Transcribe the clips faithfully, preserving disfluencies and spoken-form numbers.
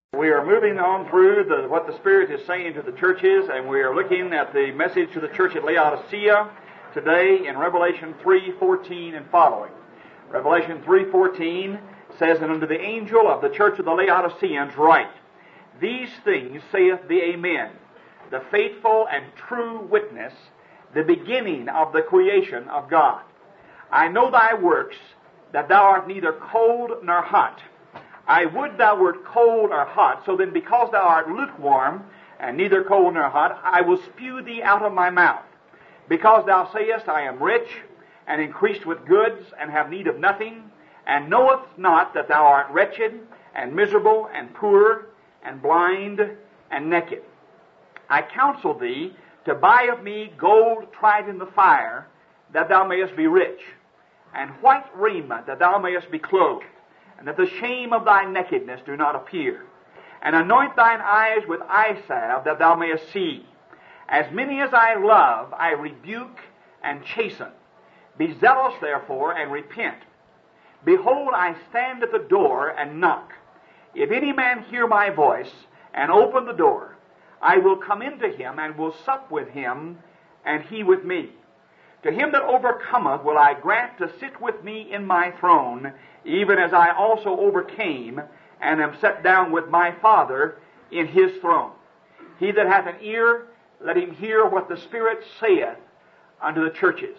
We are moving on through the, what the Spirit is saying to the churches, and we are looking at the message to the church at Laodicea today in Revelation three fourteen and following. Revelation three fourteen says, "And unto the angel of the church of the Laodiceans write, These things saith the Amen, the faithful and true witness, the beginning of the creation of God. I know thy works, that thou art neither cold nor hot. I would thou wert cold or hot, so then because thou art lukewarm, and neither cold nor hot, I will spew thee out of my mouth. Because thou sayest, I am rich, and increased with goods, and have need of nothing, and knowest not that thou art wretched, and miserable, and poor, and blind, and naked. I counsel thee to buy of me gold tried in the fire, that thou mayest be rich, and white raiment, that thou mayest be clothed, and that the shame of thy nakedness do not appear. And anoint thine eyes with eye salve, that thou mayest see. As many as I love, I rebuke and chasten. Be zealous, therefore, and repent. Behold, I stand at the door and knock. If any man hear my voice, and open the door, I will come into him, and will sup with him, and he with me. To him that overcometh will I grant to sit with me in my throne, even as I also overcame, and am set down with my Father in his throne. He that hath an ear, let him hear what the Spirit saith unto the churches."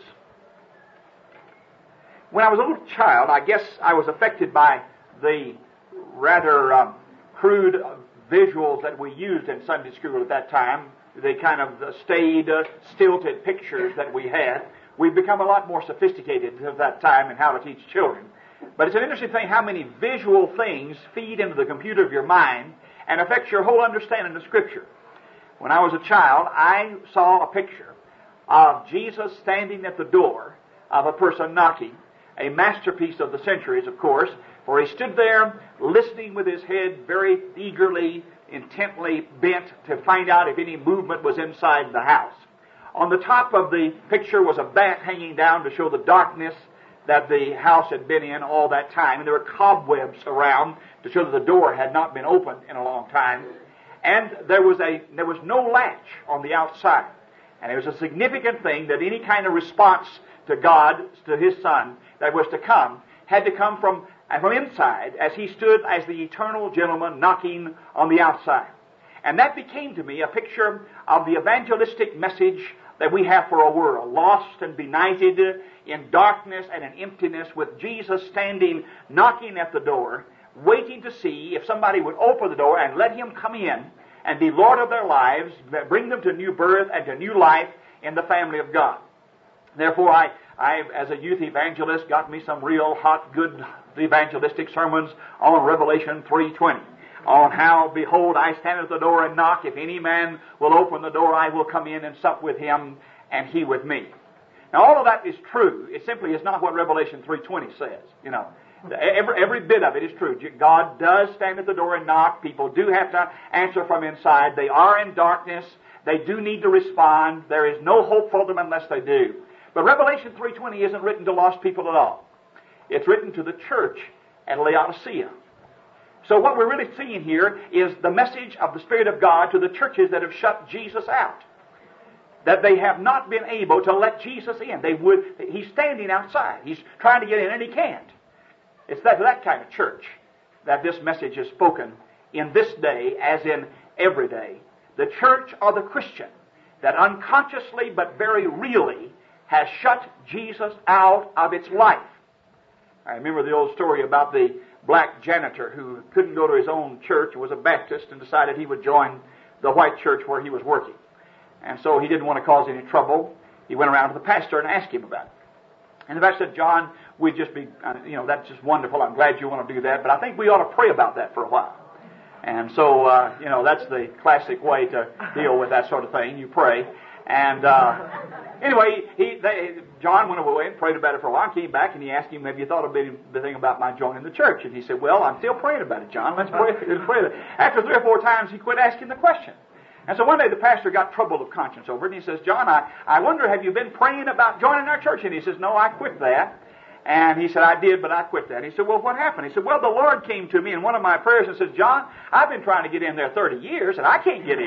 When I was a little child, I guess I was affected by the rather um, crude visuals that we used in Sunday school at that time. The kind of uh, staid, uh, stilted pictures that we had. We've become a lot more sophisticated at that time in how to teach children. But it's an interesting thing how many visual things feed into the computer of your mind and affect your whole understanding of Scripture. When I was a child, I saw a picture of Jesus standing at the door of a person knocking, a masterpiece of the centuries, of course, for he stood there listening with his head very eagerly, intently bent to find out if any movement was inside the house. On the top of the picture was a bat hanging down to show the darkness that the house had been in all that time. And there were cobwebs around to show that the door had not been opened in a long time. And there was a there was no latch on the outside. And it was a significant thing that any kind of response to God, to His Son, that was to come, had to come from, from inside as He stood as the eternal gentleman knocking on the outside. And that became to me a picture of the evangelistic message that we have for a world, lost and benighted in darkness and in emptiness, with Jesus standing knocking at the door, waiting to see if somebody would open the door and let Him come in and be Lord of their lives, bring them to new birth and to new life in the family of God. Therefore, I, I, as a youth evangelist, got me some real hot, good evangelistic sermons on Revelation three twenty. On how, behold, I stand at the door and knock. If any man will open the door, I will come in and sup with him, and he with me. Now, all of that is true. It simply is not what Revelation three twenty says. You know, every, every bit of it is true. God does stand at the door and knock. People do have to answer from inside. They are in darkness. They do need to respond. There is no hope for them unless they do. But Revelation three twenty isn't written to lost people at all. It's written to the church at Laodicea. So what we're really seeing here is the message of the Spirit of God to the churches that have shut Jesus out. That they have not been able to let Jesus in. They would. He's standing outside. He's trying to get in and he can't. It's that, that kind of church that this message is spoken in this day as in every day. The church or the Christian that unconsciously but very really has shut Jesus out of its life. I remember the old story about the black janitor who couldn't go to his own church, was a Baptist, and decided he would join the white church where he was working. And so he didn't want to cause any trouble. He went around to the pastor and asked him about it. And the pastor said, "John, we'd just be, uh, you know, that's just wonderful. I'm glad you want to do that, but I think we ought to pray about that for a while." And so, uh, you know, that's the classic way to deal with that sort of thing. You pray. And uh, anyway, he, they, John went away and prayed about it for a while, came back, and he asked him, "Have you thought of anything about my joining the church?" And he said, "Well, I'm still praying about it, John. Let's pray." Let's pray. After three or four times, he quit asking the question. And so one day the pastor got trouble of conscience over it, and he says, "John, I, I wonder, have you been praying about joining our church?" And he says, "No, I quit that." And he said, I did, but I quit that. He said, well, what happened? He said, well, the Lord came to me in one of my prayers and said, John, I've been trying to get in there thirty years, and I can't get in.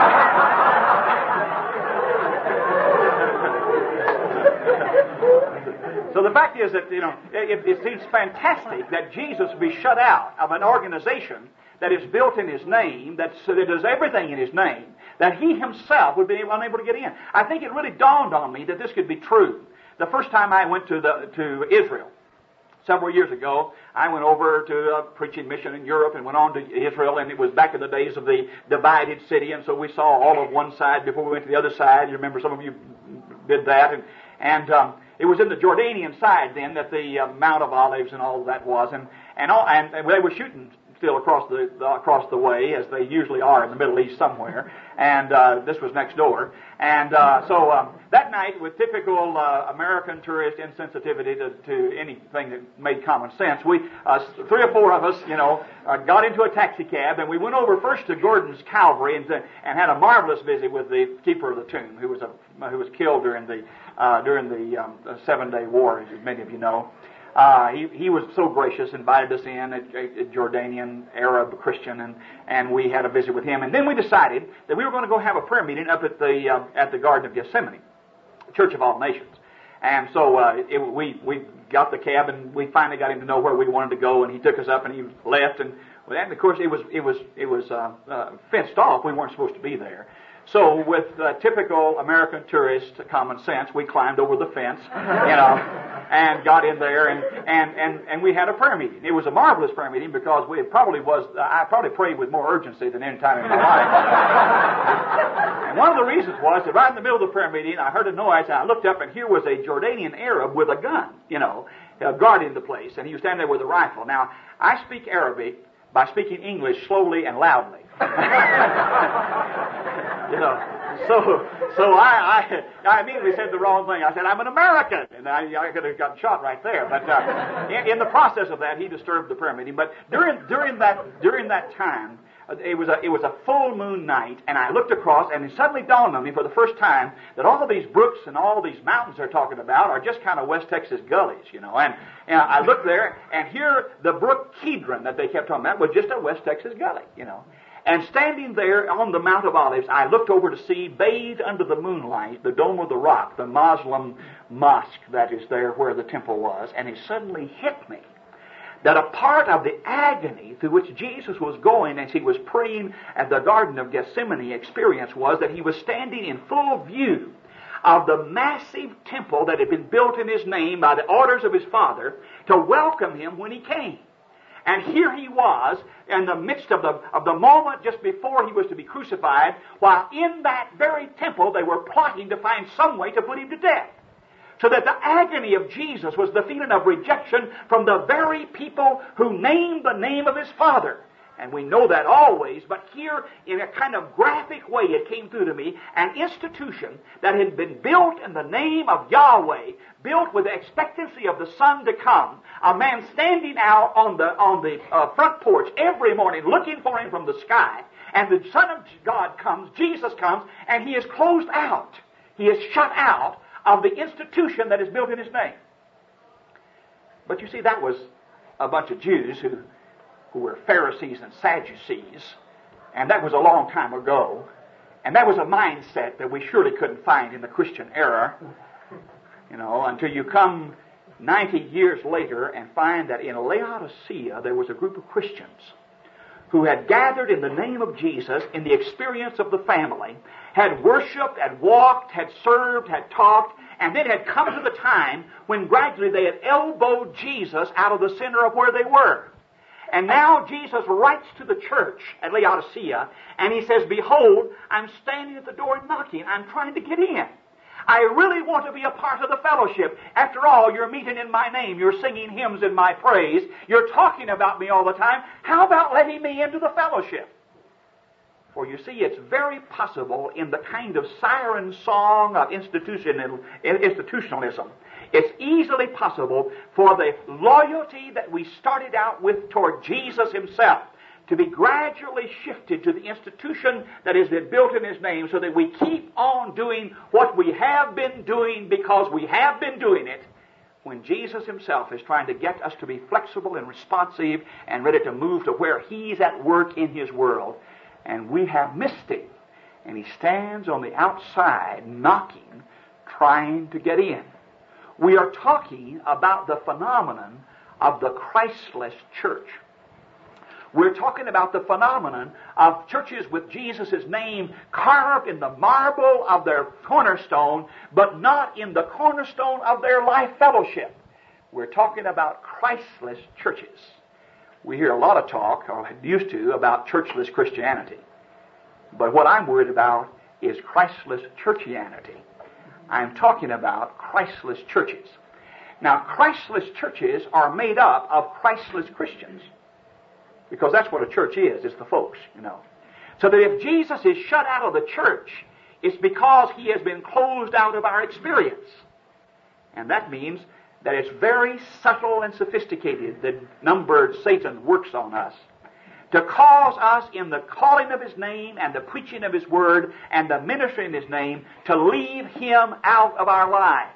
So the fact is that, you know, it, it seems fantastic that Jesus would be shut out of an organization that is built in His name, that's, that does everything in His name, that He Himself would be unable to get in. I think it really dawned on me that this could be true. The first time I went to the to Israel, several years ago, I went over to a preaching mission in Europe and went on to Israel, and it was back in the days of the divided city, and so we saw all of one side before we went to the other side. You remember some of you did that, and and um, it was in the Jordanian side then that the uh, Mount of Olives and all of that was, and and all, and, and they were shooting still across the uh, across the way, as they usually are in the Middle East somewhere, and uh, this was next door. And uh, so um, that night, with typical uh, American tourist insensitivity to, to anything that made common sense, we uh, three or four of us, you know, uh, got into a taxi cab, and we went over first to Gordon's Calvary and, uh, and had a marvelous visit with the keeper of the tomb, who was a who was killed during the uh, during the, um, the Seven Day War, as many of you know. Uh, he, he was so gracious, invited us in, a, a Jordanian Arab Christian, and, and we had a visit with him. And then we decided that we were going to go have a prayer meeting up at the uh, at the Garden of Gethsemane, Church of All Nations. And so uh, it, we we got the cab, and we finally got him to know where we wanted to go, and he took us up, and he left. And, and of course, it was it was it was uh, uh, fenced off. We weren't supposed to be there. So with uh, typical American tourist common sense, we climbed over the fence, you know, and got in there, and, and, and, and we had a prayer meeting. It was a marvelous prayer meeting because we it probably was, uh, I probably prayed with more urgency than any time in my life. And one of the reasons was that right in the middle of the prayer meeting, I heard a noise, and I looked up, and here was a Jordanian Arab with a gun, you know, uh, guarding the place, and he was standing there with a rifle. Now, I speak Arabic by speaking English slowly and loudly. You know, so so I, I I immediately said the wrong thing. I said, I'm an American, and I, I could have gotten shot right there. But uh, in, in the process of that, he disturbed the prayer meeting. But during during that during that time, it was a it was a full moon night, and I looked across, and it suddenly dawned on me for the first time that all of these brooks and all these mountains they're talking about are just kind of West Texas gullies, you know. And, and I looked there, and here the brook Kedron that they kept talking about was just a West Texas gully, you know. And standing there on the Mount of Olives, I looked over to see, bathed under the moonlight, the Dome of the Rock, the Muslim mosque that is there where the temple was, and it suddenly hit me that a part of the agony through which Jesus was going as he was praying at the Garden of Gethsemane experience was that he was standing in full view of the massive temple that had been built in his name by the orders of his Father to welcome him when he came. And here he was in the midst of the of the moment just before he was to be crucified, while in that very temple they were plotting to find some way to put him to death. So that the agony of Jesus was the feeling of rejection from the very people who named the name of his Father. And we know that always, but here in a kind of graphic way it came through to me, an institution that had been built in the name of Yahweh, built with the expectancy of the Son to come, a man standing out on the on the uh, front porch every morning looking for him from the sky, and the Son of God comes, Jesus comes, and he is closed out. He is shut out of the institution that is built in his name. But you see, that was a bunch of Jews who who were Pharisees and Sadducees, and that was a long time ago, and that was a mindset that we surely couldn't find in the Christian era, you know, until you come ninety years later and find that in Laodicea there was a group of Christians who had gathered in the name of Jesus in the experience of the family, had worshipped, had walked, had served, had talked, and then had come to the time when gradually they had elbowed Jesus out of the center of where they were. And now Jesus writes to the church at Laodicea, and he says, behold, I'm standing at the door knocking. I'm trying to get in. I really want to be a part of the fellowship. After all, you're meeting in my name. You're singing hymns in my praise. You're talking about me all the time. How about letting me into the fellowship? For you see, it's very possible in the kind of siren song of institutional, institutionalism, it's easily possible for the loyalty that we started out with toward Jesus himself to be gradually shifted to the institution that has been built in his name, so that we keep on doing what we have been doing because we have been doing it, when Jesus himself is trying to get us to be flexible and responsive and ready to move to where he's at work in his world, and we have missed him. And he stands on the outside knocking, trying to get in. We are talking about the phenomenon of the Christless church. We're talking about the phenomenon of churches with Jesus' name carved in the marble of their cornerstone, but not in the cornerstone of their life fellowship. We're talking about Christless churches. We hear a lot of talk, or used to, about churchless Christianity. But what I'm worried about is Christless churchianity. I'm talking about Christless churches. Now, Christless churches are made up of Christless Christians. Because that's what a church is, it's the folks, you know. So that if Jesus is shut out of the church, it's because he has been closed out of our experience. And that means that it's very subtle and sophisticated that numbered Satan works on us to cause us in the calling of his name and the preaching of his word and the ministry in his name to leave him out of our lives.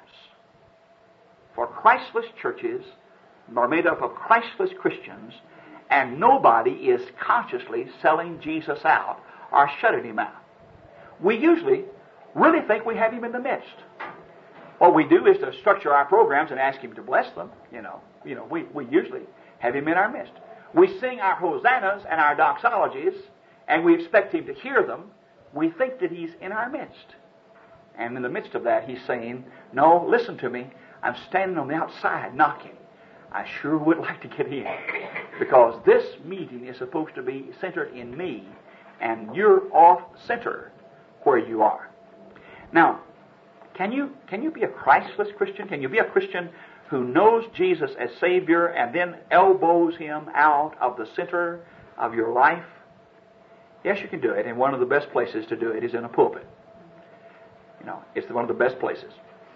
For Christless churches are made up of Christless Christians, and nobody is consciously selling Jesus out or shutting him out. We usually really think we have him in the midst. What we do is to structure our programs and ask him to bless them. You know, you know, we, we usually have him in our midst. We sing our hosannas and our doxologies, and we expect him to hear them. We think that he's in our midst. And in the midst of that, he's saying, no, listen to me. I'm standing on the outside knocking. I sure would like to get in, because this meeting is supposed to be centered in me, and you're off-center where you are. Now, can you can you be a Christless Christian? Can you be a Christian who knows Jesus as Savior and then elbows him out of the center of your life? Yes, you can do it, and one of the best places to do it is in a pulpit. You know, it's one of the best places.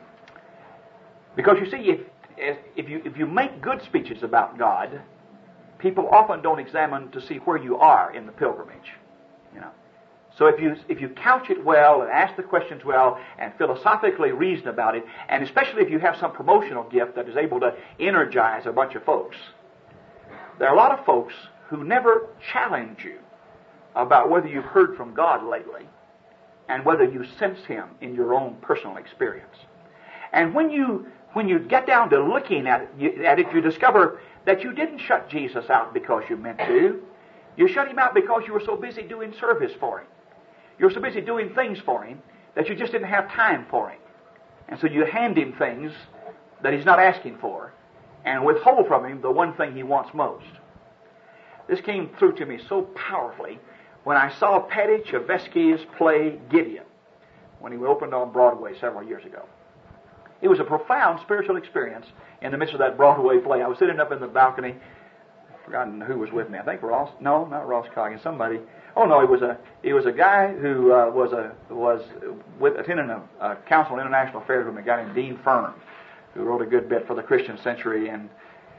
Because you see, if If you, if you make good speeches about God, people often don't examine to see where you are in the pilgrimage. You know. So if you if you couch it well and ask the questions well and philosophically reason about it, and especially if you have some promotional gift that is able to energize a bunch of folks, there are a lot of folks who never challenge you about whether you've heard from God lately and whether you sense him in your own personal experience. And when you When you get down to looking at it, you, at it, you discover that you didn't shut Jesus out because you meant to. You shut him out because you were so busy doing service for him. You were so busy doing things for him that you just didn't have time for him. And so you hand him things that he's not asking for and withhold from him the one thing he wants most. This came through to me so powerfully when I saw Paddy Chayefsky's play Gideon when he opened on Broadway several years ago. It was a profound spiritual experience in the midst of that Broadway play. I was sitting up in the balcony. I've forgotten who was with me. I think Ross. No, not Ross Coggins. Somebody. Oh no, it was a it was a guy who uh, was a was with attending a, a Council on International Affairs with a guy named Dean Fern, who wrote a good bit for the Christian Century, and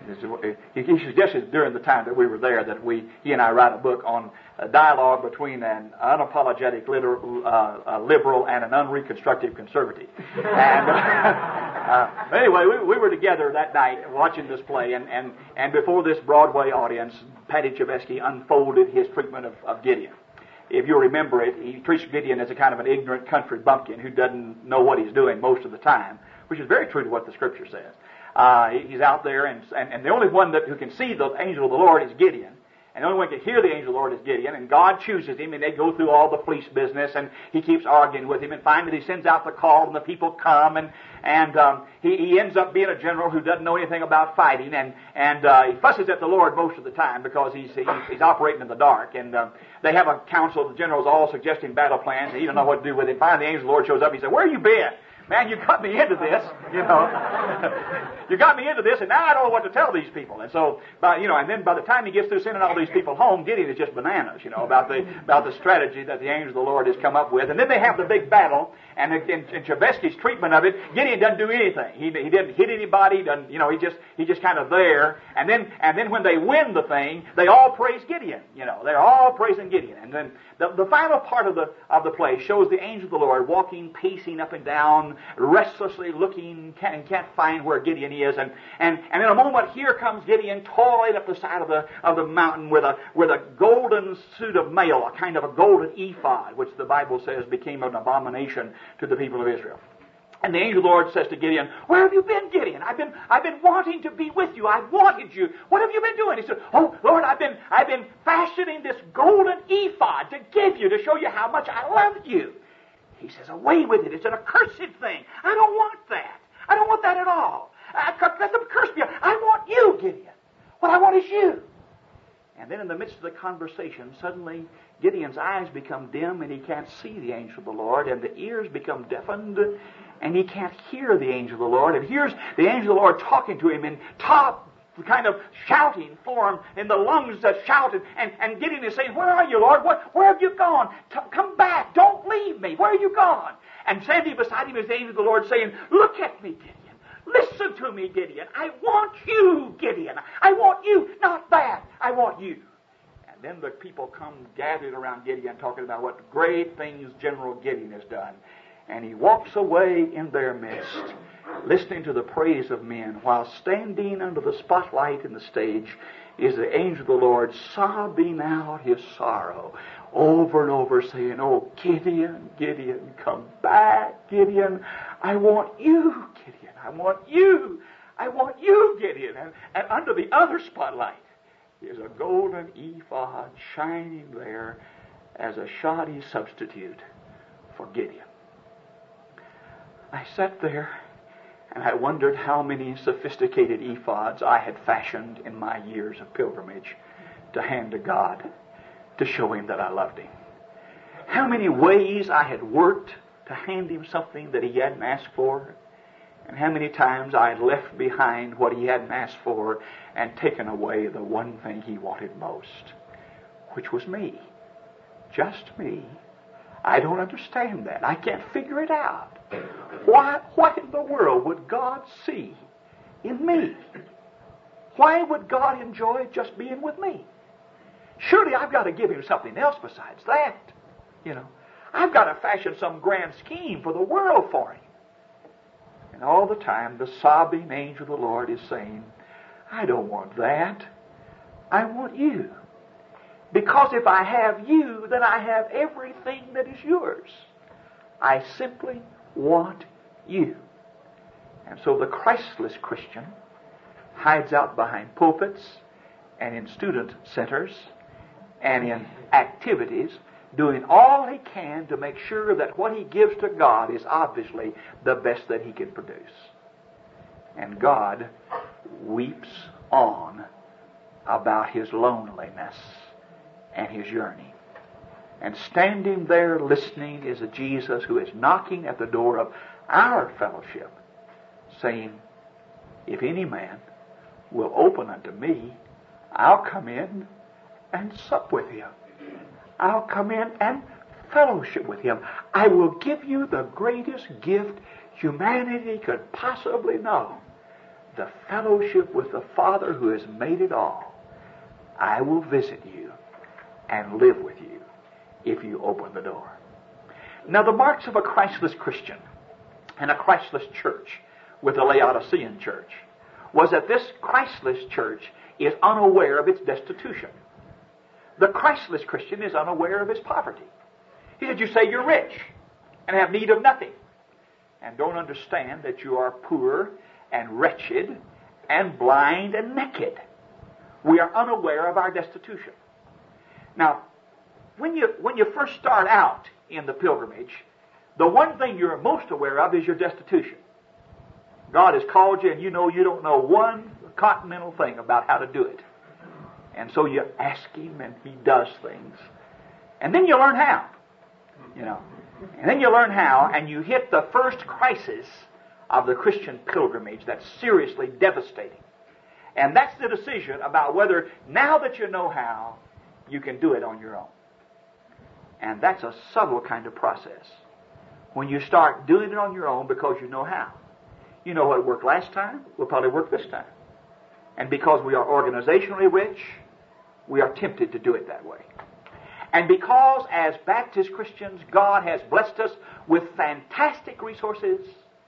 he, he suggested during the time that we were there that we he and I write a book on a dialogue between an unapologetic literal, uh, uh, liberal and an unreconstructive conservative. And uh, uh, anyway, we, we were together that night watching this play, and, and, and before this Broadway audience, Paddy Chayefsky unfolded his treatment of, of Gideon. If you remember it, he treats Gideon as a kind of an ignorant country bumpkin who doesn't know what he's doing most of the time, which is very true to what the Scripture says. Uh, he's out there, and, and, and the only one that who can see the angel of the Lord is Gideon. And the only one who can hear the angel of the Lord is Gideon. And God chooses him, and they go through all the fleece business, and he keeps arguing with him. And finally he sends out the call, and the people come, and, and um, he, he ends up being a general who doesn't know anything about fighting. And, and uh, he fusses at the Lord most of the time because he's, he's, he's operating in the dark. And um, they have a council, the generals all suggesting battle plans, and he doesn't know what to do with it. Finally the angel of the Lord shows up, and he said, "Where have you been? Man, you got me into this, you know. You got me into this, and now I don't know what to tell these people." And so, by, you know, and then by the time he gets through sending all these people home, Gideon is just bananas, you know, about the about the strategy that the angel of the Lord has come up with. And then they have the big battle, and in, in Chayefsky's treatment of it, Gideon doesn't do anything. He he didn't hit anybody. Doesn't, you know, he just he just kind of there. And then and then when they win the thing, they all praise Gideon. You know, they're all praising Gideon. And then the the final part of the of the play shows the angel of the Lord walking, pacing up and down restlessly looking and can't find where Gideon is. And, and, and in a moment, here comes Gideon toiling up the side of the, of the mountain with a, with a golden suit of mail, a kind of a golden ephod, which the Bible says became an abomination to the people of Israel. And the angel of the Lord says to Gideon, "Where have you been, Gideon? I've been, I've been wanting to be with you. I've wanted you. What have you been doing?" He said, "Oh, Lord, I've been, I've been fashioning this golden ephod to give you, to show you how much I love you." He says, "Away with it. It's an accursed thing. I don't want that. I don't want that at all. I, let them curse me. I want you, Gideon. What I want is you." And then in the midst of the conversation, suddenly Gideon's eyes become dim and he can't see the angel of the Lord, and the ears become deafened and he can't hear the angel of the Lord, and hears the angel of the Lord talking to him in top kind of shouting form, in the lungs that shouted, and, and Gideon is saying, "Where are you, Lord? What, where have you gone? T- come back. Don't leave me. Where are you gone?" And standing beside him is the angel of the Lord saying, "Look at me, Gideon. Listen to me, Gideon. I want you, Gideon. I want you, not that. I want you." And then the people come gathered around Gideon talking about what great things General Gideon has done. And he walks away in their midst, listening to the praise of men, while standing under the spotlight in the stage is the angel of the Lord sobbing out his sorrow over and over, saying, "Oh, Gideon, Gideon, come back, Gideon. I want you, Gideon. I want you. I want you, Gideon." And, and under the other spotlight is a golden ephod shining there as a shoddy substitute for Gideon. I sat there and I wondered how many sophisticated ephods I had fashioned in my years of pilgrimage to hand to God to show Him that I loved Him. How many ways I had worked to hand Him something that He hadn't asked for, and how many times I had left behind what He hadn't asked for and taken away the one thing He wanted most, which was me. Just me. I don't understand that. I can't figure it out. Why, what in the world would God see in me? Why would God enjoy just being with me? Surely I've got to give Him something else besides that. You know, I've got to fashion some grand scheme for the world for Him. And all the time the sobbing angel of the Lord is saying, "I don't want that. I want you. Because if I have you, then I have everything that is yours. I simply want you." And so the Christless Christian hides out behind pulpits and in student centers and in activities, doing all he can to make sure that what he gives to God is obviously the best that he can produce. And God weeps on about his loneliness and his yearning. And standing there listening is a Jesus who is knocking at the door of our fellowship, saying, "If any man will open unto me, I'll come in and sup with him. I'll come in and fellowship with him. I will give you the greatest gift humanity could possibly know, the fellowship with the Father who has made it all. I will visit you and live with you if you open the door." Now, the marks of a Christless Christian and a Christless church with the Laodicean church was that this Christless church is unaware of its destitution. The Christless Christian is unaware of his poverty. He said, "You say you're rich and have need of nothing, and don't understand that you are poor and wretched and blind and naked." We are unaware of our destitution. Now, when you when you first start out in the pilgrimage, the one thing you're most aware of is your destitution. God has called you and you know you don't know one continental thing about how to do it. And so you ask Him and He does things. And then you learn how. You know. And then you learn how and you hit the first crisis of the Christian pilgrimage that's seriously devastating. And that's the decision about whether, now that you know how, you can do it on your own. And that's a subtle kind of process. When you start doing it on your own because you know how. You know what worked last time will probably work this time. And because we are organizationally rich, we are tempted to do it that way. And because as Baptist Christians, God has blessed us with fantastic resources,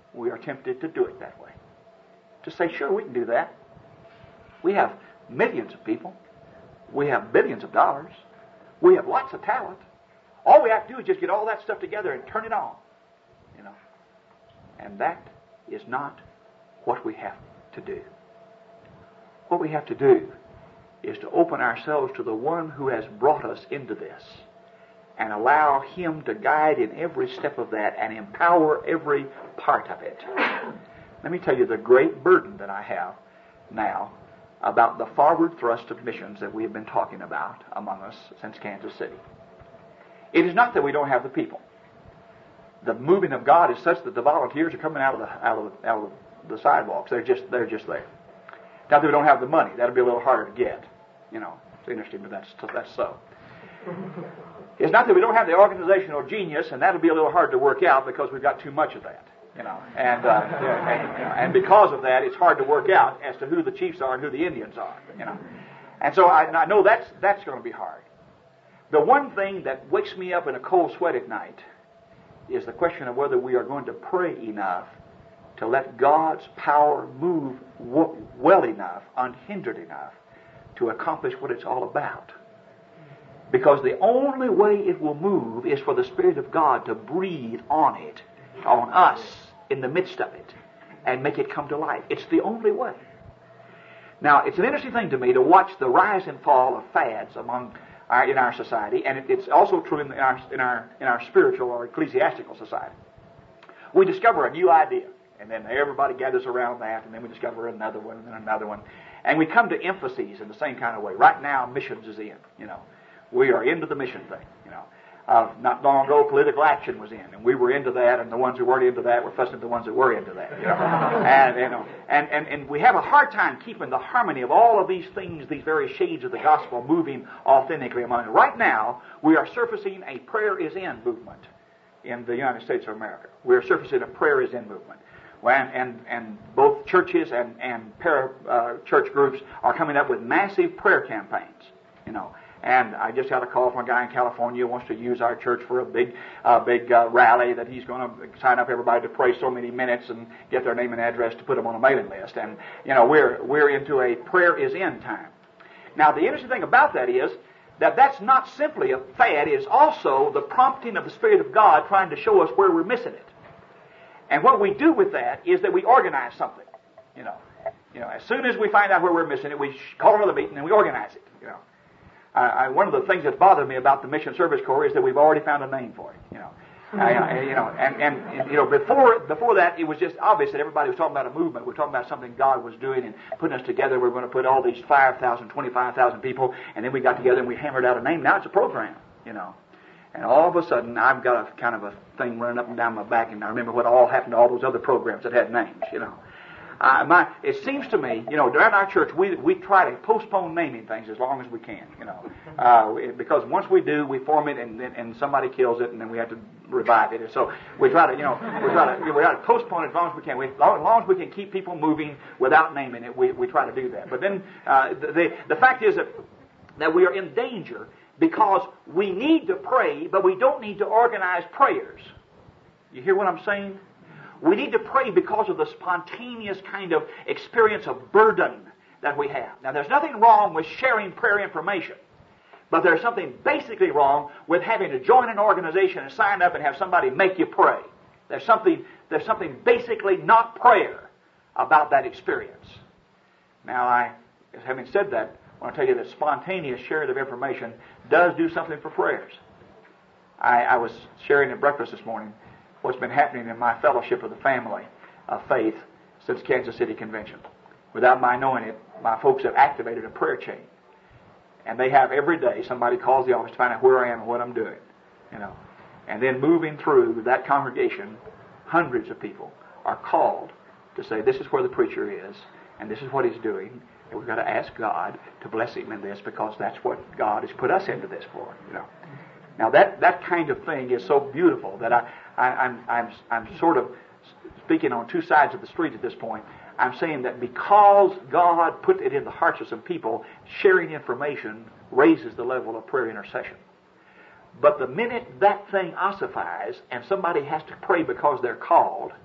we are tempted to do it that way. To say, sure, we can do that. We have millions of people. We have billions of dollars. We have lots of talent. All we have to do is just get all that stuff together and turn it on. You know. And that is not what we have to do. What we have to do is to open ourselves to the one who has brought us into this and allow Him to guide in every step of that and empower every part of it. Let me tell you the great burden that I have now about the forward thrust of missions that we have been talking about among us since Kansas City. It is not that we don't have the people. The moving of God is such that the volunteers are coming out of the out of the, out of the sidewalks. They're just they're just there. Not that we don't have the money. That'll be a little harder to get. You know, it's interesting, but that's that's so. It's not that we don't have the organizational genius, and that'll be a little hard to work out because we've got too much of that. You know, and, uh, and and because of that, it's hard to work out as to who the chiefs are and who the Indians are. You know, and so I, I know that's that's going to be hard. The one thing that wakes me up in a cold sweat at night is the question of whether we are going to pray enough to let God's power move w- well enough, unhindered enough, to accomplish what it's all about. Because the only way it will move is for the Spirit of God to breathe on it, on us, in the midst of it, and make it come to life. It's the only way. Now, it's an interesting thing to me to watch the rise and fall of fads among our, in our society, and it, it's also true in our, in our in our spiritual or ecclesiastical society. We discover a new idea, and then everybody gathers around that, and then we discover another one, and then another one, and we come to emphases in the same kind of way. Right now, missions is in. You know, we are into the mission thing. You know. Uh, not long ago, political action was in, and we were into that, and the ones who weren't into that were fussing at the ones that were into that. You know? and, you know, and, and, and we have a hard time keeping the harmony of all of these things, these various shades of the gospel, moving authentically among us. Right now, we are surfacing a prayer is in movement in the United States of America. We are surfacing a prayer is in movement. And, and, and both churches and, and para, uh, church groups are coming up with massive prayer campaigns, you know. And I just had a call from a guy in California who wants to use our church for a big uh, big uh, rally that he's going to sign up everybody to pray so many minutes and get their name and address to put them on a mailing list. And, you know, we're we're into a prayer is in time. Now, the interesting thing about that is that that's not simply a fad. It is also the prompting of the Spirit of God trying to show us where we're missing it. And what we do with that is that we organize something. You know, you know, as soon as we find out where we're missing it, we call another meeting and we organize it, you know. I, one of the things that's bothered me about the Mission Service Corps is that we've already found a name for it. You know, I, I, you know, and, and you know, before before that, it was just obvious that everybody was talking about a movement. We're talking about something God was doing and putting us together. We're going to put all these five thousand, twenty-five thousand people, and then we got together and we hammered out a name. Now it's a program. You know, and all of a sudden I've got a kind of a thing running up and down my back, and I remember what all happened to all those other programs that had names. You know. Uh, my, it seems to me, you know, during our church, we we try to postpone naming things as long as we can, you know, uh, because once we do, we form it, and and somebody kills it, and then we have to revive it. And so we try to, you know, we try to we try to postpone it as long as we can. We, as long as we can keep people moving without naming it, we we try to do that. But then uh, the the fact is that that we are in danger because we need to pray, but we don't need to organize prayers. You hear what I'm saying? We need to pray because of the spontaneous kind of experience of burden that we have. Now, there's nothing wrong with sharing prayer information, but there's something basically wrong with having to join an organization and sign up and have somebody make you pray. There's something, there's something basically not prayer about that experience. Now, I, having said that, I want to tell you that spontaneous sharing of information does do something for prayers. I, I was sharing at breakfast this morning what's been happening in my fellowship of the family of faith since Kansas City Convention. Without my knowing it, my folks have activated a prayer chain. And they have every day somebody calls the office to find out where I am and what I'm doing. You know. And then moving through that congregation, hundreds of people are called to say, this is where the preacher is, and this is what he's doing, and we've got to ask God to bless him in this because that's what God has put us into this for. You know. Now that, that kind of thing is so beautiful that I, I, I'm, I'm, I'm sort of speaking on two sides of the street at this point. I'm saying that because God put it in the hearts of some people, sharing information raises the level of prayer intercession. But the minute that thing ossifies and somebody has to pray because they're called,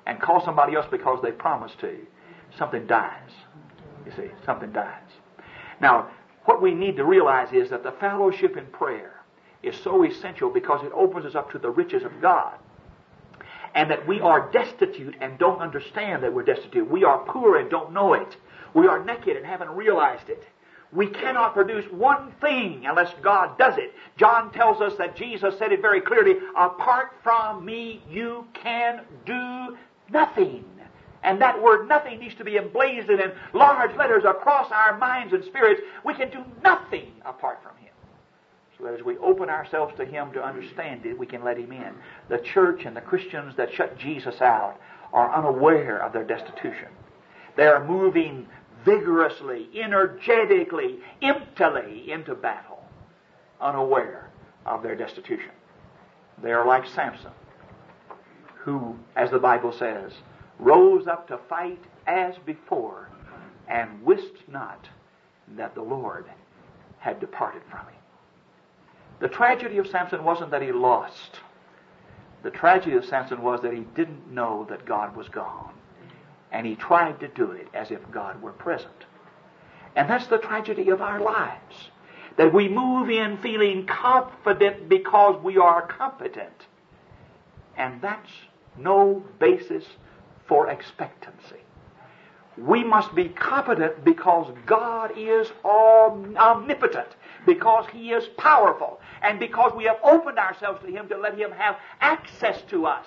and call somebody else because they promised to, something dies. You see, something dies. Now, what we need to realize is that the fellowship in prayer is so essential because it opens us up to the riches of God. And that we are destitute and don't understand that we're destitute. We are poor and don't know it. We are naked and haven't realized it. We cannot produce one thing unless God does it. John tells us that Jesus said it very clearly, apart from me you can do nothing. And that word nothing needs to be emblazoned in large letters across our minds and spirits. We can do nothing apart from Him. So that as we open ourselves to Him to understand it, we can let Him in. The church and the Christians that shut Jesus out are unaware of their destitution. They are moving vigorously, energetically, emptily into battle, unaware of their destitution. They are like Samson, who, as the Bible says, rose up to fight as before, and wist not that the Lord had departed from him. The tragedy of Samson wasn't that he lost. The tragedy of Samson was that he didn't know that God was gone. And he tried to do it as if God were present. And that's the tragedy of our lives. That we move in feeling confident because we are competent. And that's no basis for expectancy. We must be competent because God is omnipotent, because He is powerful, and because we have opened ourselves to Him to let Him have access to us.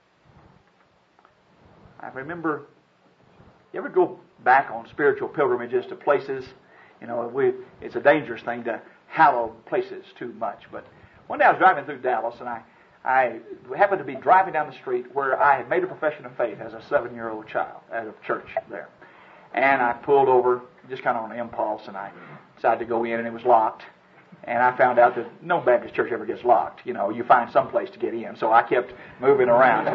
I remember, you ever go back on spiritual pilgrimages to places? You know, we, it's a dangerous thing to hallow places too much. But one day I was driving through Dallas, and I I happened to be driving down the street where I had made a profession of faith as a seven-year-old child at a church there. And I pulled over just kind of on an impulse, and I decided to go in, and it was locked. And I found out that no Baptist church ever gets locked. You know, you find some place to get in. So I kept moving around.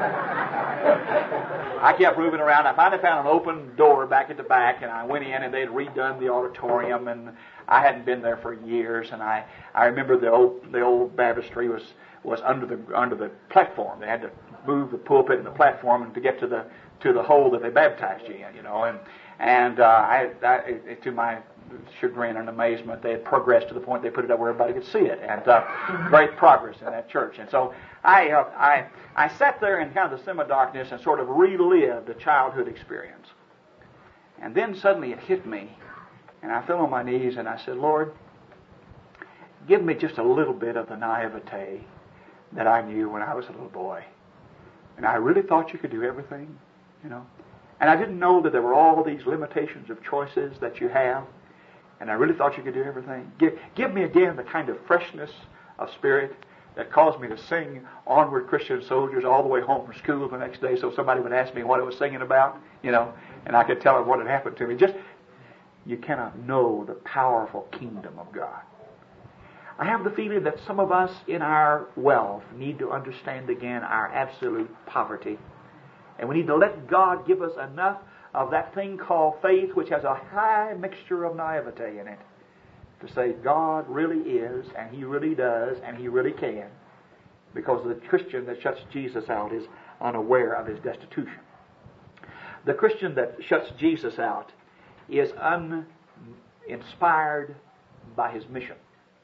I kept moving around. I finally found an open door back at the back, and I went in, and they had redone the auditorium, and I hadn't been there for years. And I, I remember the old the old baptistry was was under the under the platform. They had to move the pulpit and the platform and to get to the to the hole that they baptized you in, you know. And and uh, I, I to my chagrin and amazement, they had progressed to the point they put it up where everybody could see it, and uh, great progress in that church. And so I uh, I I sat there in kind of the semi-darkness and sort of relived a childhood experience. And then suddenly it hit me, and I fell on my knees and I said, Lord, give me just a little bit of the naivete that I knew when I was a little boy. And I really thought you could do everything, you know. And I didn't know that there were all these limitations of choices that you have. And I really thought you could do everything. Give, give me again the kind of freshness of spirit that caused me to sing Onward Christian Soldiers all the way home from school the next day so somebody would ask me what I was singing about, you know, and I could tell them what had happened to me. Just, you cannot know the powerful kingdom of God. I have the feeling that some of us in our wealth need to understand again our absolute poverty. And we need to let God give us enough of that thing called faith, which has a high mixture of naivete in it, to say God really is, and He really does, and He really can. Because the Christian that shuts Jesus out is unaware of his destitution. The Christian that shuts Jesus out is uninspired by his mission.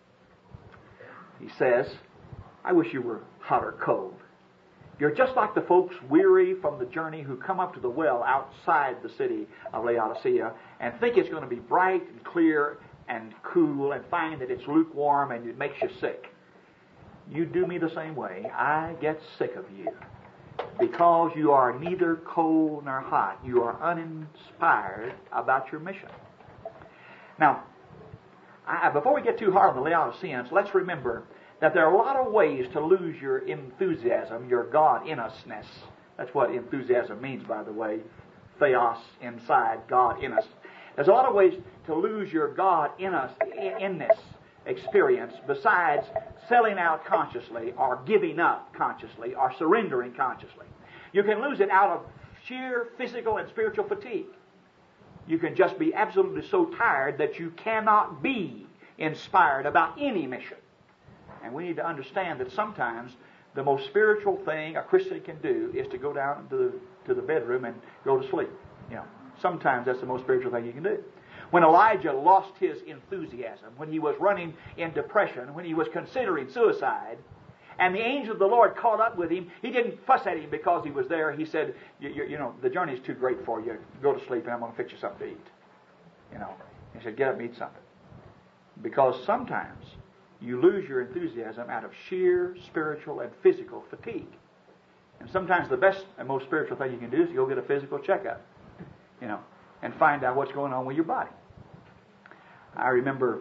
He says, I wish you were hot or cold. You're just like the folks weary from the journey who come up to the well outside the city of Laodicea and think it's going to be bright and clear and cool and find that it's lukewarm and it makes you sick. You do me the same way. I get sick of you because you are neither cold nor hot. You are uninspired about your mission. Now, I, before we get too hard on the Laodiceans, let's remember that there are a lot of ways to lose your enthusiasm, your God-in-us-ness. That's what enthusiasm means, by the way. Theos, inside, God in us. There's a lot of ways to lose your God-in-us, in-ness experience besides selling out consciously or giving up consciously or surrendering consciously. You can lose it out of sheer physical and spiritual fatigue. You can just be absolutely so tired that you cannot be inspired about any mission. And we need to understand that sometimes the most spiritual thing a Christian can do is to go down to the, to the bedroom and go to sleep. You know, sometimes that's the most spiritual thing you can do. When Elijah lost his enthusiasm, when he was running in depression, when he was considering suicide, and the angel of the Lord caught up with him, he didn't fuss at him because he was there. He said, you, you, you know, the journey is too great for you. Go to sleep and I'm going to fix you something to eat. You know, he said, get up and eat something. Because sometimes you lose your enthusiasm out of sheer spiritual and physical fatigue. And sometimes the best and most spiritual thing you can do is to go get a physical checkup, you know, and find out what's going on with your body. I remember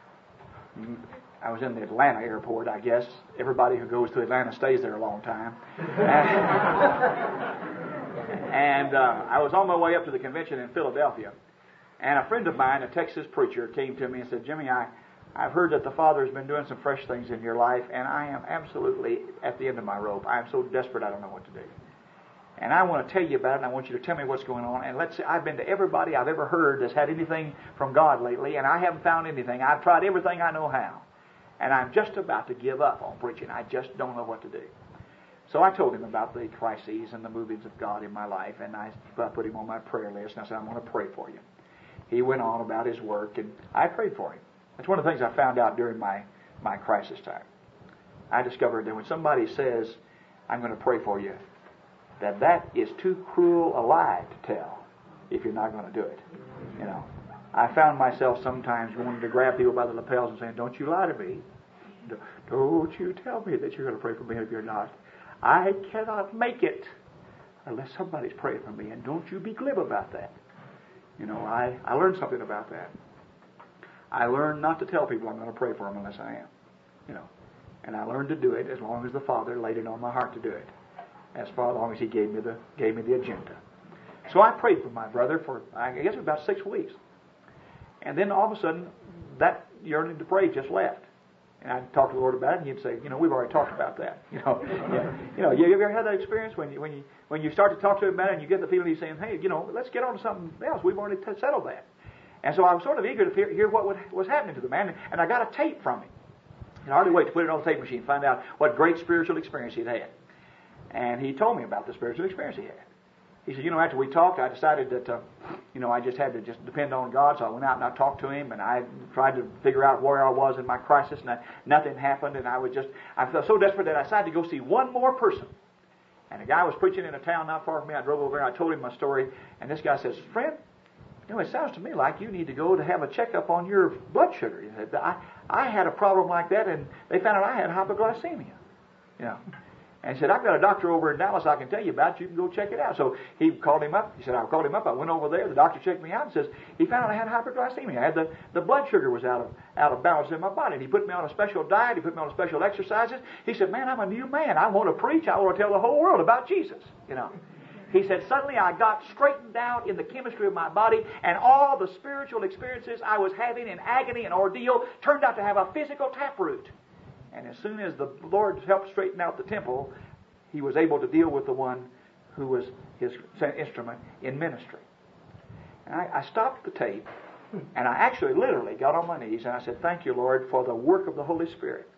I was in the Atlanta airport, I guess. Everybody who goes to Atlanta stays there a long time. and uh, I was on my way up to the convention in Philadelphia. And a friend of mine, a Texas preacher, came to me and said, Jimmy, I, I've heard that the Father's been doing some fresh things in your life, and I am absolutely at the end of my rope. I am so desperate I don't know what to do. And I want to tell you about it, and I want you to tell me what's going on. And let's say I've been to everybody I've ever heard that's had anything from God lately, and I haven't found anything. I've tried everything I know how. And I'm just about to give up on preaching. I just don't know what to do. So I told him about the crises and the movings of God in my life, and I put him on my prayer list, and I said, I'm going to pray for you. He went on about his work, and I prayed for him. That's one of the things I found out during my, my crisis time. I discovered that when somebody says, I'm going to pray for you, that that is too cruel a lie to tell if you're not going to do it. You know, I found myself sometimes wanting to grab people by the lapels and saying, don't you lie to me. Don't you tell me that you're going to pray for me if you're not. I cannot make it unless somebody's praying for me, and don't you be glib about that. You know, I, I learned something about that. I learned not to tell people I'm going to pray for them unless I am. You know, and I learned to do it as long as the Father laid it on my heart to do it. As far long as He gave me the gave me the agenda. So I prayed for my brother for, I guess, about six weeks. And then all of a sudden, that yearning to pray just left. And I'd talk to the Lord about it, and He'd say, you know, we've already talked about that. You know, yeah. You know, you ever had that experience when you when you when you start to talk to Him about it, and you get the feeling He's saying, hey, you know, let's get on to something else. We've already t- settled that. And so I was sort of eager to hear, hear what would, was happening to the man, and I got a tape from him. And I hardly wait to put it on the tape machine, find out what great spiritual experience he'd had. And he told me about the spiritual experience he had. He said, you know, after we talked, I decided that, uh, you know, I just had to just depend on God. So I went out and I talked to him, and I tried to figure out where I was in my crisis, and I, nothing happened. And I was just, I felt so desperate that I decided to go see one more person. And a guy was preaching in a town not far from me. I drove over there, I told him my story, and this guy says, friend, you know, it sounds to me like you need to go to have a checkup on your blood sugar. He said, I, I had a problem like that, and they found out I had hypoglycemia. You know. And he said, I've got a doctor over in Dallas I can tell you about. You can go check it out. So he called him up. He said, I called him up. I went over there. The doctor checked me out and says, he found out I had hyperglycemia. I had the, the blood sugar was out of out of balance in my body. And he put me on a special diet. He put me on special exercises. He said, man, I'm a new man. I want to preach. I want to tell the whole world about Jesus. You know. He said, suddenly I got straightened out in the chemistry of my body, and all the spiritual experiences I was having in agony and ordeal turned out to have a physical taproot. And as soon as the Lord helped straighten out the temple, He was able to deal with the one who was His instrument in ministry. And I, I stopped the tape, and I actually literally got on my knees, and I said, thank you, Lord, for the work of the Holy Spirit.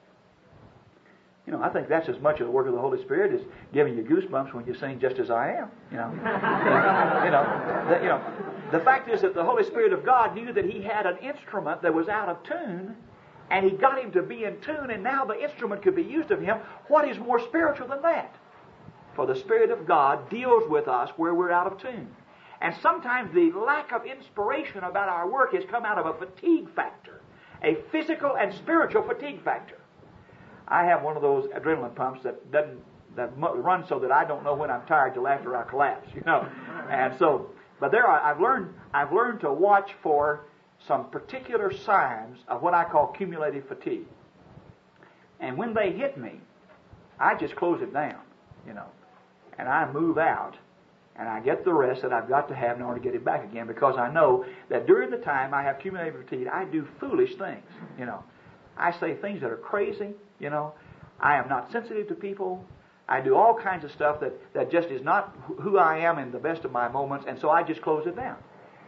You know, I think that's as much of the work of the Holy Spirit as giving you goosebumps when you sing Just As I Am. You know, you know, the, you know, the fact is that the Holy Spirit of God knew that He had an instrument that was out of tune, and He got him to be in tune, and now the instrument could be used of him. What is more spiritual than that? For the Spirit of God deals with us where we're out of tune. And sometimes the lack of inspiration about our work has come out of a fatigue factor, a physical and spiritual fatigue factor. I have one of those adrenaline pumps that doesn't that runs so that I don't know when I'm tired till after I collapse, you know. And so, but there are, I've learned I've learned to watch for some particular signs of what I call cumulative fatigue. And when they hit me, I just close it down, you know, and I move out, and I get the rest that I've got to have in order to get it back again, because I know that during the time I have cumulative fatigue, I do foolish things, you know. I say things that are crazy, you know. I am not sensitive to people. I do all kinds of stuff that, that just is not who I am in the best of my moments, and so I just close it down.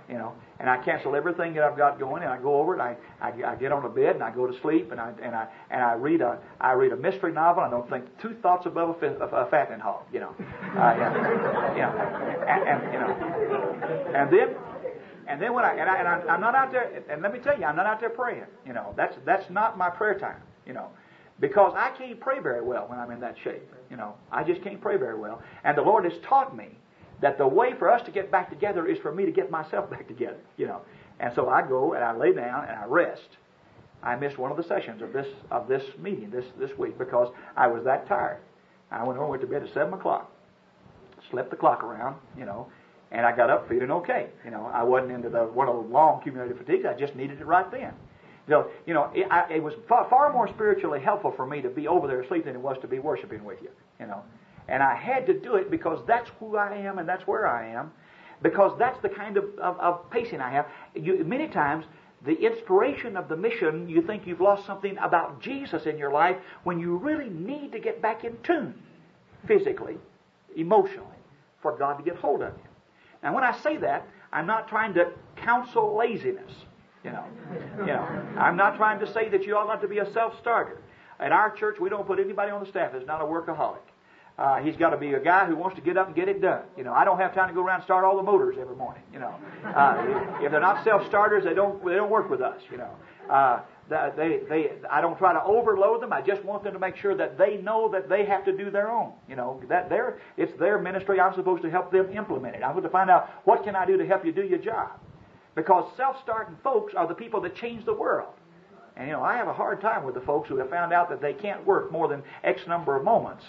you know. And I cancel everything that I've got going, and I go over it. And I, I I get on the bed and I go to sleep, and I and I and I read a I read a mystery novel. I don't think two thoughts above a, fi- a fattening hog, you know. Uh, yeah, yeah. And, and you know, and then and then when I and, I and I, I'm not out there, and let me tell you, I'm not out there praying. You know, that's that's not my prayer time. You know. Because I can't pray very well when I'm in that shape. You know, I just can't pray very well. And the Lord has taught me that the way for us to get back together is for me to get myself back together. You know, and so I go and I lay down and I rest. I missed one of the sessions of this of this meeting this this week because I was that tired. I went home, went to bed at seven o'clock, slept the clock around. You know, and I got up feeling okay. You know, I wasn't into the one of the long cumulative fatigues. I just needed it right then. So, you know, it, I, it was far, far more spiritually helpful for me to be over there asleep than it was to be worshiping with you, you know. And I had to do it because that's who I am and that's where I am, because that's the kind of, of, of pacing I have. You, many times, the inspiration of the mission, you think you've lost something about Jesus in your life when you really need to get back in tune, physically, emotionally, for God to get hold of you. Now, when I say that, I'm not trying to counsel laziness. You know, you know, I'm not trying to say that you ought not to be a self-starter. At our church, we don't put anybody on the staff that's not a workaholic. Uh, he's got to be a guy who wants to get up and get it done. You know, I don't have time to go around and start all the motors every morning. You know, uh, if they're not self-starters, they don't they don't work with us. You know, uh, they they I don't try to overload them. I just want them to make sure that they know that they have to do their own. You know, that their it's their ministry. I'm supposed to help them implement it. I'm going to find out what can I do to help you do your job. Because self-starting folks are the people that change the world. And, you know, I have a hard time with the folks who have found out that they can't work more than X number of moments.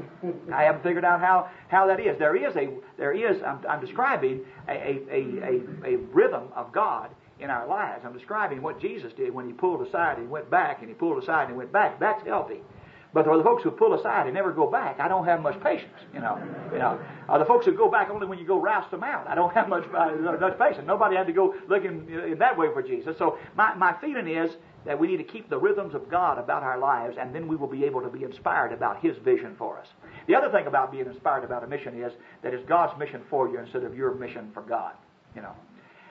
I haven't figured out how, how that is. There is, a there is I'm, I'm describing a, a, a, a rhythm of God in our lives. I'm describing what Jesus did when He pulled aside and He went back, and He pulled aside and He went back. That's healthy. But for the folks who pull aside and never go back, I don't have much patience, you know. You know, uh, the folks who go back only when you go roust them out, I don't have much, uh, much patience. Nobody had to go looking in that way for Jesus. So my, my feeling is that we need to keep the rhythms of God about our lives, and then we will be able to be inspired about His vision for us. The other thing about being inspired about a mission is that it's God's mission for you instead of your mission for God. You know,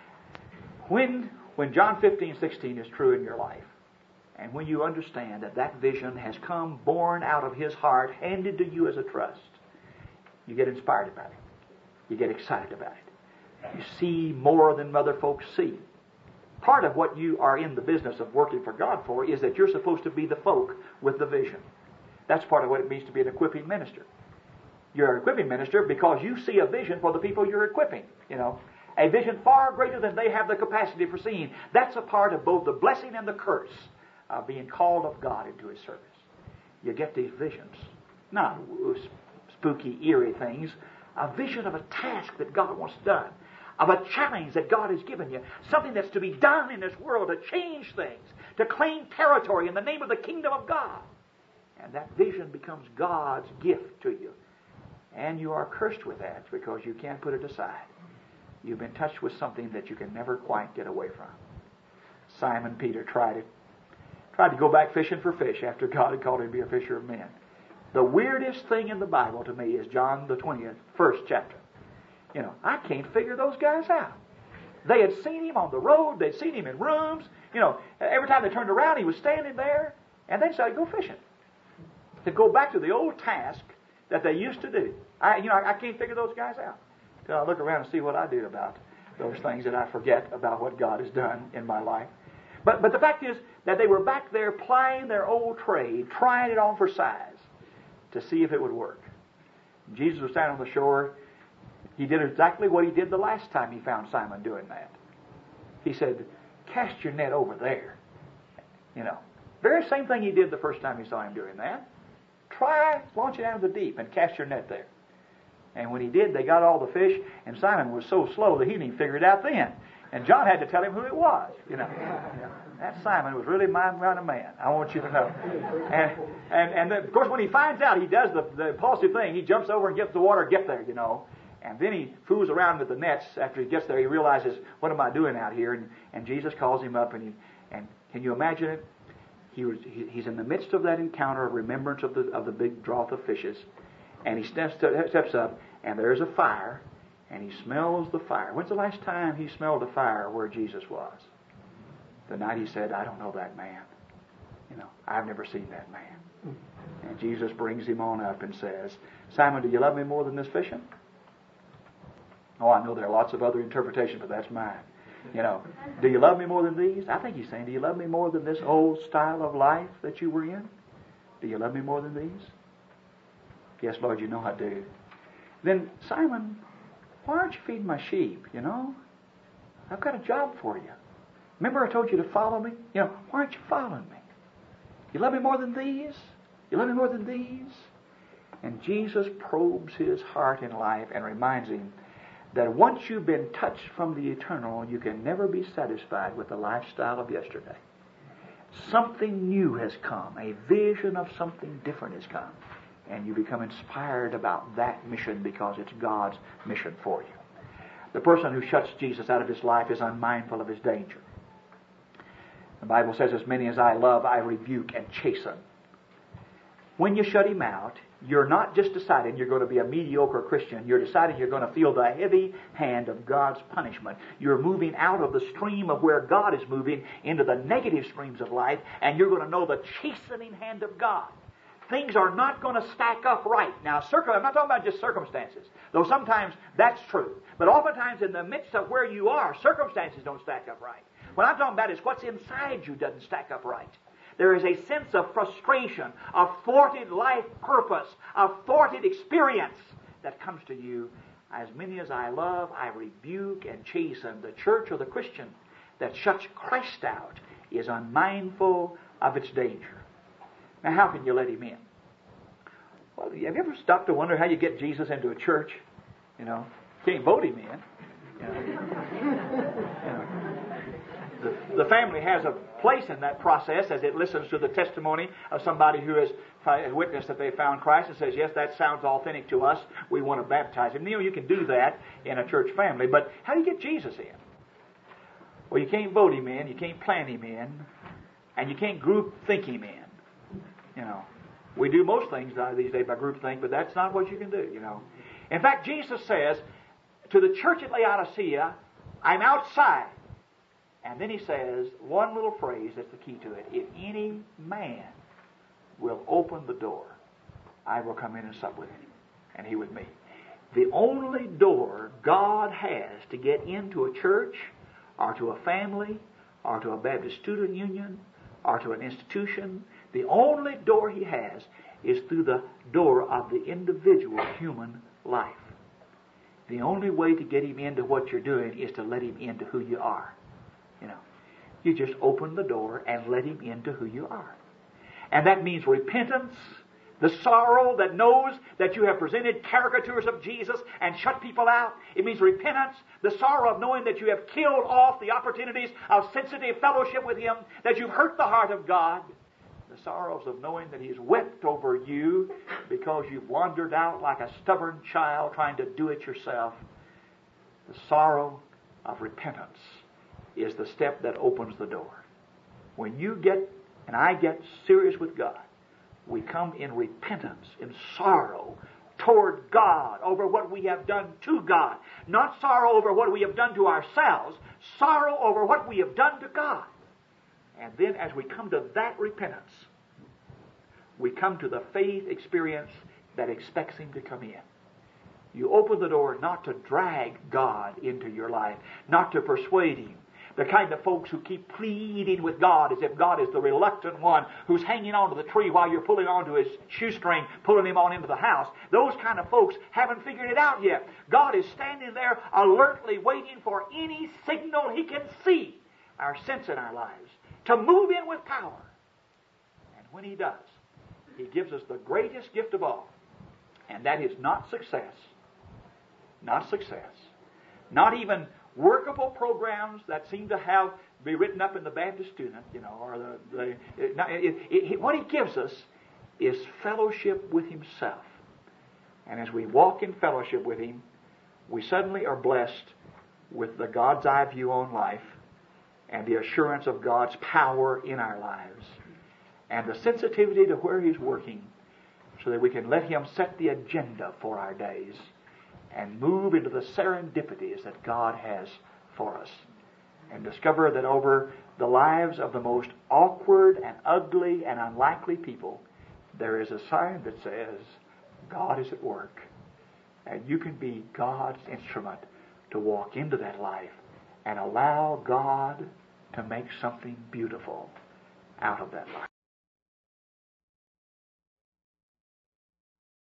when when John fifteen sixteen is true in your life, and when you understand that that vision has come born out of His heart, handed to you as a trust, you get inspired about it. You get excited about it. You see more than other folks see. Part of what you are in the business of working for God for is that you're supposed to be the folk with the vision. That's part of what it means to be an equipping minister. You're an equipping minister because you see a vision for the people you're equipping, you know. A vision far greater than they have the capacity for seeing. That's a part of both the blessing and the curse of being called of God into His service. You get these visions, not spooky, eerie things, a vision of a task that God wants done, of a challenge that God has given you, something that's to be done in this world to change things, to claim territory in the name of the kingdom of God. And that vision becomes God's gift to you. And you are cursed with that because you can't put it aside. You've been touched with something that you can never quite get away from. Simon Peter tried it. Tried to go back fishing for fish after God had called him to be a fisher of men. The weirdest thing in the Bible to me is John the twentieth, first chapter. You know, I can't figure those guys out. They had seen Him on the road. They'd seen Him in rooms. You know, every time they turned around, He was standing there. And they decided to go fishing. To go back to the old task that they used to do. I, you know, I, I can't figure those guys out. Until I look around and see what I do about those things that I forget about what God has done in my life. But but the fact is that they were back there plying their old trade, trying it on for size to see if it would work. Jesus was standing on the shore. He did exactly what He did the last time He found Simon doing that. He said, cast your net over there. You know, very same thing He did the first time He saw Him doing that. Try launching out of the deep and cast your net there. And when he did, they got all the fish, and Simon was so slow that he didn't even figure it out then. And John had to tell him who it was. You know, that Simon was really my kind of man. I want you to know. And and and then, of course, when he finds out, he does the, the impulsive thing. He jumps over and gets the water, get there, you know. And then he fools around with the nets. After he gets there, he realizes, what am I doing out here? And, and Jesus calls him up, and he, and can you imagine it? He was he, he's in the midst of that encounter of remembrance of the of the big draught of fishes, and he steps steps up, and there's a fire, and he smells the fire. When's the last time he smelled the fire where Jesus was? The night he said, I don't know that man. You know, I've never seen that man. And Jesus brings him on up and says, Simon, do you love me more than this fishing? Oh, I know there are lots of other interpretations, but that's mine. You know, do you love me more than these? I think he's saying, do you love me more than this old style of life that you were in? Do you love me more than these? Yes, Lord, you know I do. Then, Simon, why aren't you feeding my sheep, you know? I've got a job for you. Remember I told you to follow me? You know, why aren't you following me? You love me more than these? You love me more than these? And Jesus probes his heart in life and reminds him that once you've been touched from the eternal, you can never be satisfied with the lifestyle of yesterday. Something new has come. A vision of something different has come. And you become inspired about that mission because it's God's mission for you. The person who shuts Jesus out of his life is unmindful of his danger. The Bible says, as many as I love, I rebuke and chasten. When you shut him out, you're not just deciding you're going to be a mediocre Christian. You're deciding you're going to feel the heavy hand of God's punishment. You're moving out of the stream of where God is moving into the negative streams of life, and you're going to know the chastening hand of God. Things are not going to stack up right. Now, circum- I'm not talking about just circumstances, though sometimes that's true. But oftentimes in the midst of where you are, circumstances don't stack up right. What I'm talking about is what's inside you doesn't stack up right. There is a sense of frustration, of thwarted life purpose, of thwarted experience that comes to you. As many as I love, I rebuke and chasten. The church or the Christian that shuts Christ out is unmindful of its danger. Now, how can you let him in? Well, have you ever stopped to wonder how you get Jesus into a church? You know, you can't vote him in. You know. You know. The, the family has a place in that process as it listens to the testimony of somebody who has witnessed that they found Christ and says, yes, that sounds authentic to us. We want to baptize him. You know, you can do that in a church family, but how do you get Jesus in? Well, you can't vote him in, you can't plan him in, and you can't group think him in. You know, we do most things these days by group think, but that's not what you can do, you know. In fact, Jesus says to the church at Laodicea, I'm outside. And then he says one little phrase that's the key to it. If any man will open the door, I will come in and sup with him, and he with me. The only door God has to get into a church, or to a family, or to a Baptist student union, or to an institution, the only door he has is through the door of the individual human life. The only way to get him into what you're doing is to let him into who you are. You know, you just open the door and let him into who you are. And that means repentance, the sorrow that knows that you have presented caricatures of Jesus and shut people out. It means repentance, the sorrow of knowing that you have killed off the opportunities of sensitive fellowship with him, that you've hurt the heart of God. The sorrows of knowing that he's wept over you because you've wandered out like a stubborn child trying to do it yourself. The sorrow of repentance is the step that opens the door. When you get, and I get serious with God, we come in repentance, in sorrow toward God over what we have done to God. Not sorrow over what we have done to ourselves, sorrow over what we have done to God. And then as we come to that repentance, we come to the faith experience that expects him to come in. You open the door not to drag God into your life, not to persuade him. The kind of folks who keep pleading with God as if God is the reluctant one who's hanging onto the tree while you're pulling onto his shoestring, pulling him on into the house. Those kind of folks haven't figured it out yet. God is standing there alertly waiting for any signal he can see, our sense in our lives, to move in with power. And when he does, he gives us the greatest gift of all. And that is not success. Not success. Not even workable programs that seem to have be written up in the Baptist Student, you know, or the, the it, it, it, what he gives us is fellowship with himself. And as we walk in fellowship with him, we suddenly are blessed with the God's eye view on life and the assurance of God's power in our lives and the sensitivity to where he's working so that we can let him set the agenda for our days and move into the serendipities that God has for us. And discover that over the lives of the most awkward and ugly and unlikely people, there is a sign that says, God is at work. And you can be God's instrument to walk into that life and allow God to make something beautiful out of that life.